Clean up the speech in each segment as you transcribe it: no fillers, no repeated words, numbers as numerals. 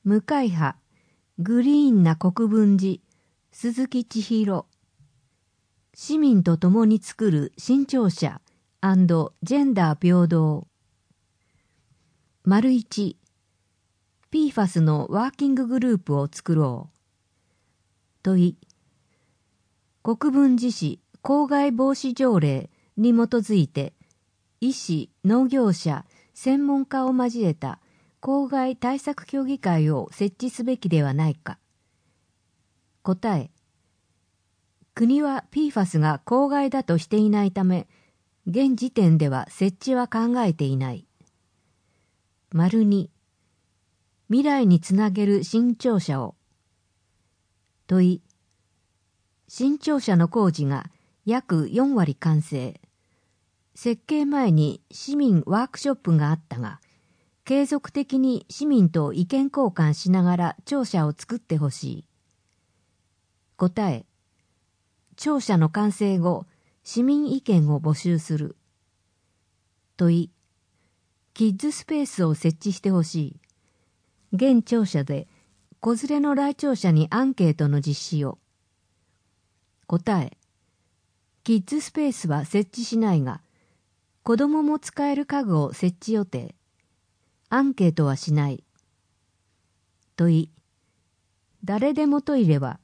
無会派、グリーンな国分寺、鈴木千尋。市民と共に作る新潮社&ジェンダー平等。丸1、PFAS のワーキンググループを作ろう。問い、国分寺市公害防止条例に基づいて、医師、農業者、専門家を交えた公害対策協議会を設置すべきではないか。答え、国は PFAS が公害だとしていないため、現時点では設置は考えていない。丸2、未来につなげる新庁舎を。問い、新庁舎の工事が約4割完成。設計前に市民ワークショップがあったが、継続的に市民と意見交換しながら庁舎を作ってほしい。答え、庁舎の完成後、市民意見を募集する。問い、キッズスペースを設置してほしい。現庁舎で子連れの来庁者にアンケートの実施を。答え、キッズスペースは設置しないが、子供も使える家具を設置予定。アンケートはしない。問い、誰でもトイレは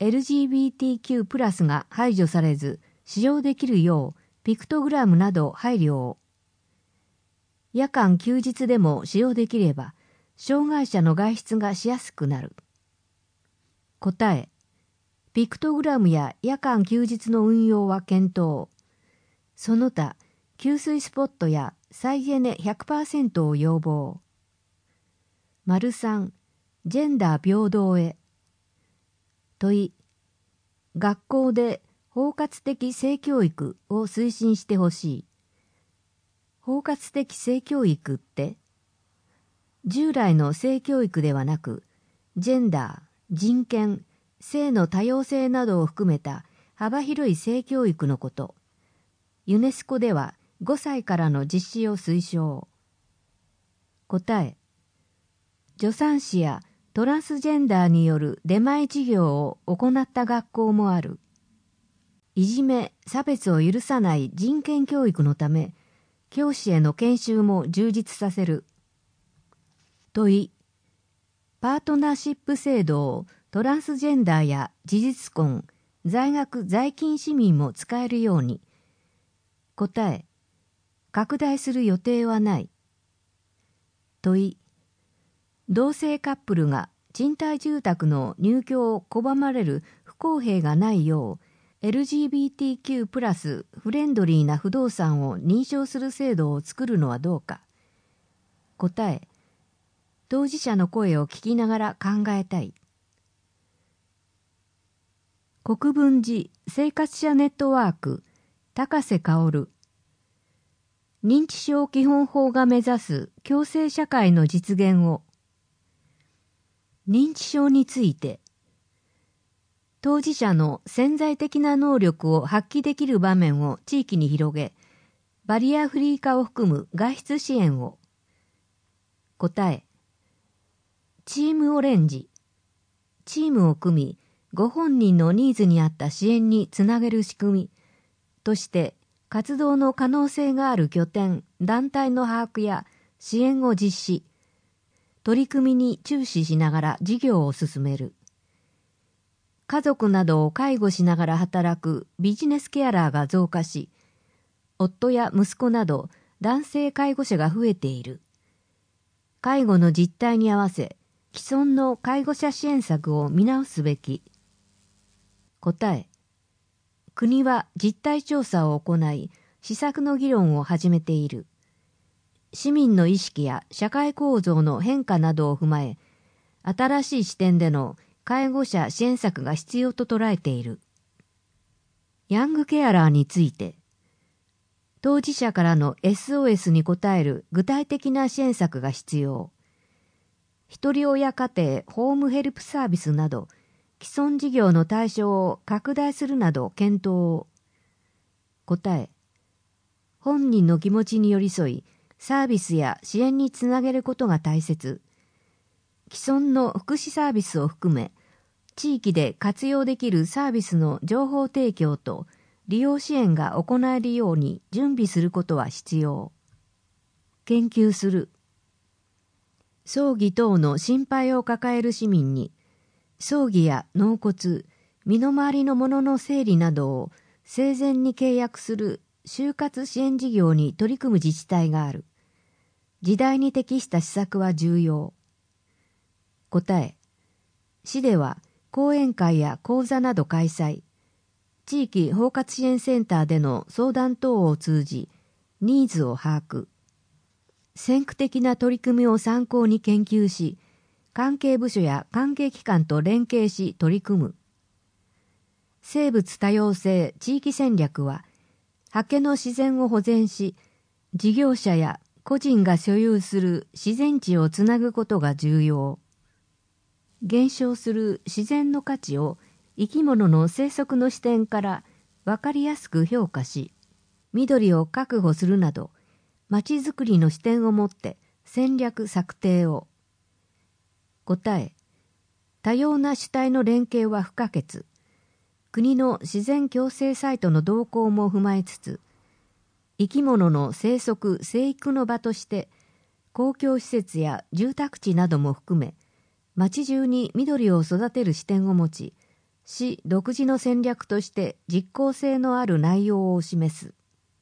LGBTQ+ が排除されず使用できるようピクトグラムなど配慮を。夜間休日でも使用できれば障害者の外出がしやすくなる。答え、ピクトグラムや夜間休日の運用は検討。その他、給水スポットや再エネ 100% を要望。丸3、ジェンダー平等へ。問い、学校で包括的性教育を推進してほしい。包括的性教育って、従来の性教育ではなく、ジェンダー、人権、性の多様性などを含めた幅広い性教育のこと。ユネスコでは5歳からの実施を推奨。答え、助産師やトランスジェンダーによる出前授業を行った学校もある。いじめ、差別を許さない人権教育のため、教師への研修も充実させる。問い、パートナーシップ制度をトランスジェンダーや事実婚、在学在勤市民も使えるように。答え、拡大する予定はない。問い、同性カップルが賃貸住宅の入居を拒まれる不公平がないよう、LGBTQ+ フレンドリーな不動産を認証する制度を作るのはどうか。答え、当事者の声を聞きながら考えたい。国分寺生活者ネットワーク、高瀬薫。認知症基本法が目指す共生社会の実現を。認知症について、当事者の潜在的な能力を発揮できる場面を地域に広げ、バリアフリー化を含む外出支援を。答え、チームオレンジ。チームを組み、ご本人のニーズに合った支援につなげる仕組みとして活動の可能性がある拠点、団体の把握や支援を実施、取り組みに注視しながら事業を進める。家族などを介護しながら働くビジネスケアラーが増加し、夫や息子など男性介護者が増えている。介護の実態に合わせ、既存の介護者支援策を見直すべき。答え、国は実態調査を行い、施策の議論を始めている。市民の意識や社会構造の変化などを踏まえ、新しい視点での介護者支援策が必要と捉えている。ヤングケアラーについて、当事者からの SOS に応える具体的な支援策が必要。一人親家庭ホームヘルプサービスなど、既存事業の対象を拡大するなど検討を。答え、本人の気持ちに寄り添い、サービスや支援につなげることが大切。 既存の福祉サービスを含め、地域で活用できるサービスの情報提供と利用支援が行えるように準備することは必要。研究する。葬儀等の心配を抱える市民に、葬儀や納骨、身の回りのものの整理などを生前に契約する終活支援事業に取り組む自治体がある。時代に適した施策は重要。答え。市では講演会や講座など開催、地域包括支援センターでの相談等を通じ、ニーズを把握。先駆的な取り組みを参考に研究し、関係部署や関係機関と連携し取り組む。生物多様性地域戦略は、刷毛の自然を保全し、事業者や個人が所有する自然地をつなぐことが重要。減少する自然の価値を生き物の生息の視点から分かりやすく評価し、緑を確保するなど、まちづくりの視点を持って戦略策定を。答え。多様な主体の連携は不可欠。国の自然共生サイトの動向も踏まえつつ、生き物の生息・生育の場として、公共施設や住宅地なども含め、町中に緑を育てる視点を持ち、市独自の戦略として実効性のある内容を示す。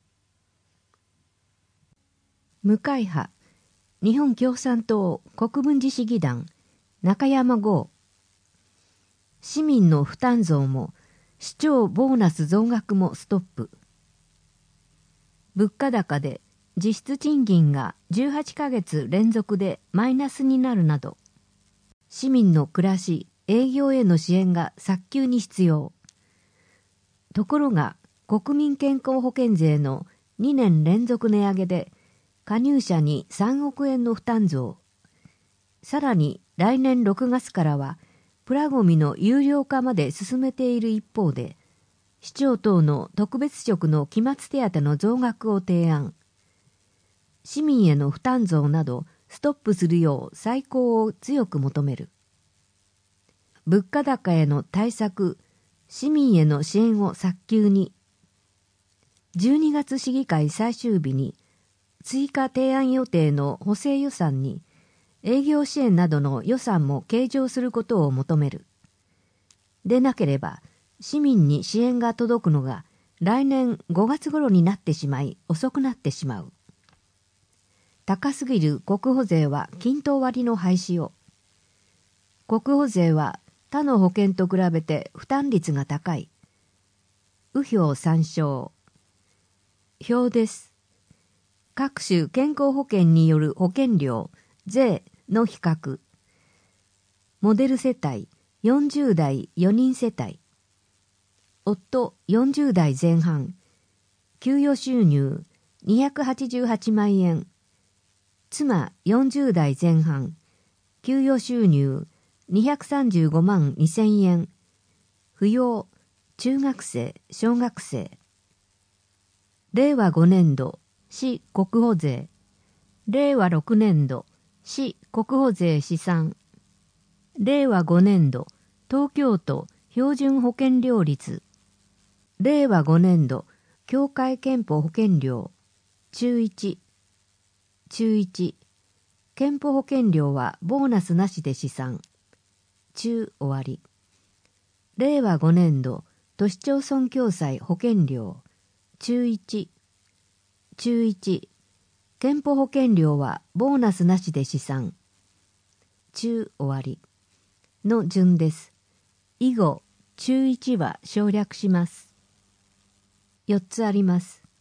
無会派、日本共産党国分寺市議団、中山剛。市民の負担増も、市長ボーナス増額もストップ。物価高で実質賃金が18ヶ月連続でマイナスになるなど、市民の暮らし、営業への支援が早急に必要。ところが、国民健康保険税の2年連続値上げで、加入者に3億円の負担増。さらに来年6月からは、プラゴミの有料化まで進めている一方で、市長等の特別職の期末手当の増額を提案。市民への負担増などストップするよう再考を強く求める。物価高への対策、市民への支援を早急に。12月市議会最終日に、追加提案予定の補正予算に、営業支援などの予算も計上することを求める。でなければ、市民に支援が届くのが来年5月頃になってしまい遅くなってしまう。高すぎる国保税は均等割の廃止を。国保税は他の保険と比べて負担率が高い。右表参照。表です。各種健康保険による保険料、税の比較。モデル世帯40代4人世帯。夫40代前半。給与収入288万円。妻40代前半。給与収入235万2000円。扶養、中学生、小学生。令和5年度、市国保税。令和6年度、市国保税試算。令和5年度、東京都標準保険料率。令和5年度、協会憲法保険料。中1。中1。憲法保険料はボーナスなしで試算。中終わり。令和5年度、都市町村共済保険料。中1。中1。憲法保険料はボーナスなしで試算。中終わり。の順です。以後、中1は省略します。4つあります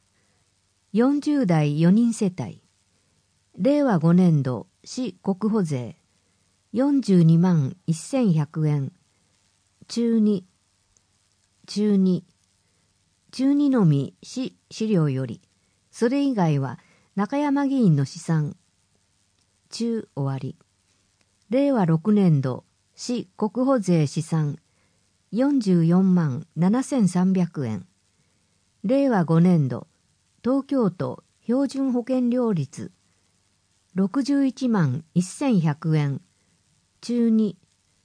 。40代4人世帯。令和5年度市国保税。42万1100円。中2。中2。中2のみ市資料より。それ以外は中山議員の試算。中終わり。令和6年度市国保税試算。44万7300円。令和5年度東京都標準保険料率。61万1100円。 中二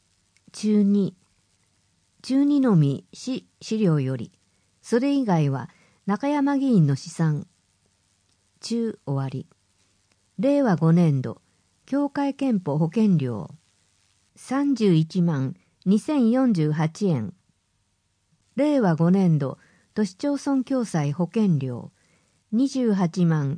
のみ市資料より、それ以外は中山議員の試算。中終わり。令和5年度、協会憲法保険料。31万2048円。令和5年度、都市町村共済保険料。28万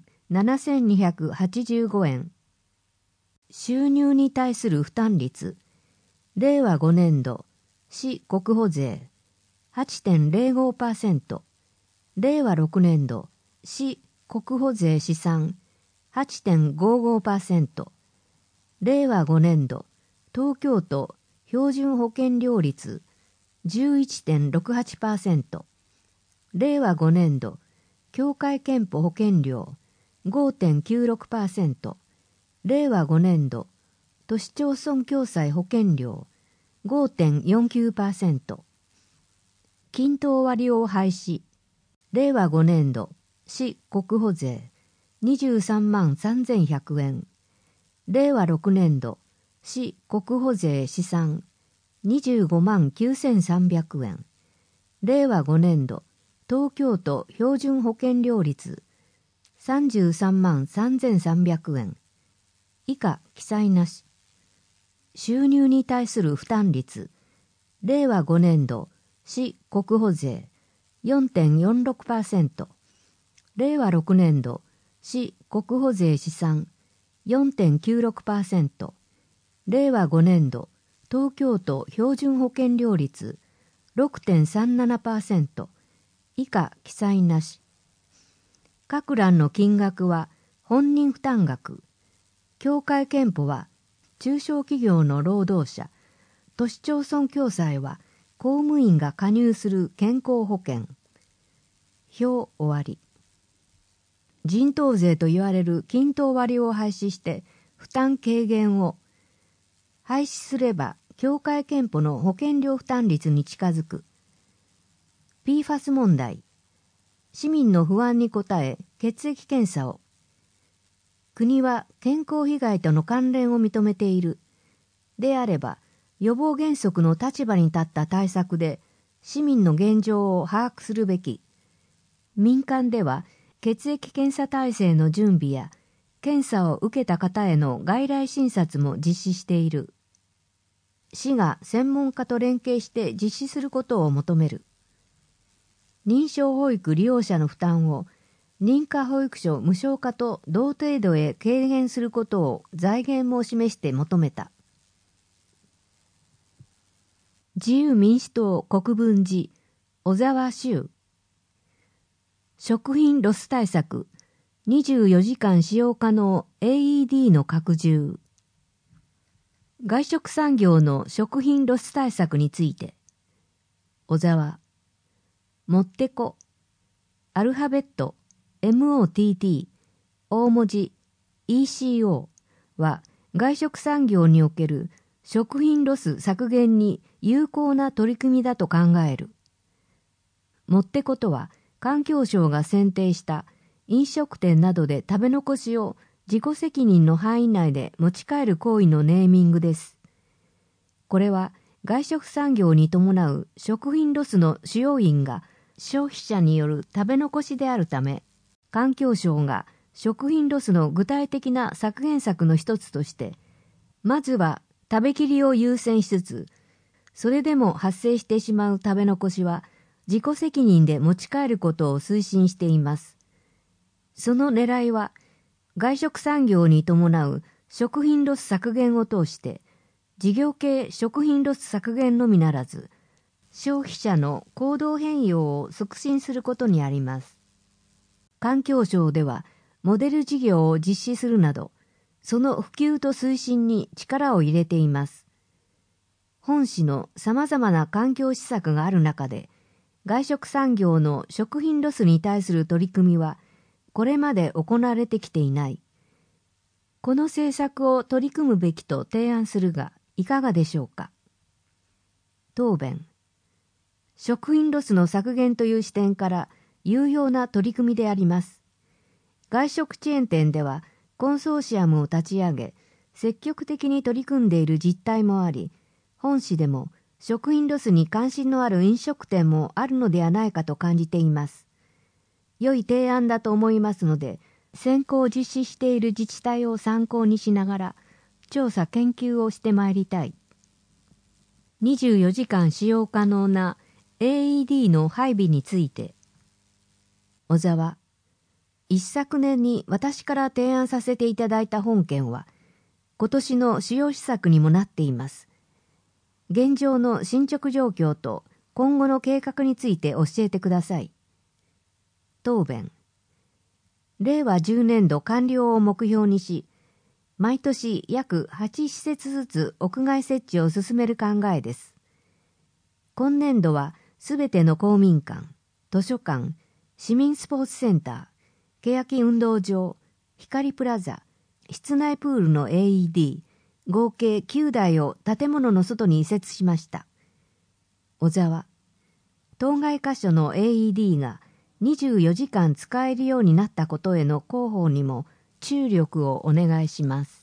7285円。収入に対する負担率。令和5年度、市国保税 8.05%。令和6年度、市国保税試算 8.55%。令和5年度、東京都標準保険料率 11.68%。令和5年度、協会憲法保険料 5.96%。令和5年度、都市町村共済保険料 5.49%。均等割用廃止。令和5年度、市国保税23万3100円。令和6年度、市国保税試算25万9300円。令和5年度、東京都標準保険料率33万3300円。以下記載なし。収入に対する負担率。令和5年度、市国保税 4.46%。令和6年度、市国保税試算 4.96%。令和5年度、東京都標準保険料率 6.37%。以下記載なし。各欄の金額は本人負担額。協会憲法は中小企業の労働者、都市町村共済は公務員が加入する健康保険。表終わり。人頭税と言われる均等割を廃止して負担軽減を。廃止すれば協会憲法の保険料負担率に近づく。PFAS 問題。市民の不安に応え血液検査を。国は健康被害との関連を認めている。であれば、予防原則の立場に立った対策で市民の現状を把握するべき。民間では血液検査体制の準備や検査を受けた方への外来診察も実施している。市が専門家と連携して実施することを求める。認証保育利用者の負担を認可保育所無償化と同程度へ軽減することを財源も示して求めた。自由民主党国分寺小沢修。食品ロス対策24時間使用可能 AED の拡充。外食産業の食品ロス対策について、小沢。もってこ、アルファベット MOTT 大文字 ECO は外食産業における食品ロス削減に有効な取り組みだと考える。もってことは環境省が選定した飲食店などで食べ残しを自己責任の範囲内で持ち帰る行為のネーミングです。これは外食産業に伴う食品ロスの主要因が消費者による食べ残しであるため、環境省が食品ロスの具体的な削減策の一つとして、まずは食べきりを優先しつつ、それでも発生してしまう食べ残しは自己責任で持ち帰ることを推進しています。その狙いは、外食産業に伴う食品ロス削減を通して、事業系食品ロス削減のみならず、消費者の行動変容を促進することにあります。環境省では、モデル事業を実施するなど、その普及と推進に力を入れています。本市の様々な環境施策がある中で、外食産業の食品ロスに対する取り組みは、これまで行われてきていない。この政策を取り組むべきと提案するが、いかがでしょうか。答弁。食品ロスの削減という視点から有用な取り組みであります。外食チェーン店ではコンソーシアムを立ち上げ、 積極的に取り組んでいる実態もあり、本市でも食品ロスに関心のある飲食店もあるのではないかと感じています。良い提案だと思いますので、先行実施している自治体を参考にしながら、調査研究をしてまいりたい。24時間使用可能な AED の配備について。小沢、一昨年に私から提案させていただいた本件は、今年の主要施策にもなっています。現状の進捗状況と今後の計画について教えてください。答弁。令和10年度完了を目標にし、毎年約8施設ずつ屋外設置を進める考えです。今年度はすべての公民館、図書館、市民スポーツセンター、欅運動場、光プラザ、室内プールの AED、合計9台を建物の外に移設しました。小沢、当該箇所の AED が24時間使えるようになったことへの広報にも注力をお願いします。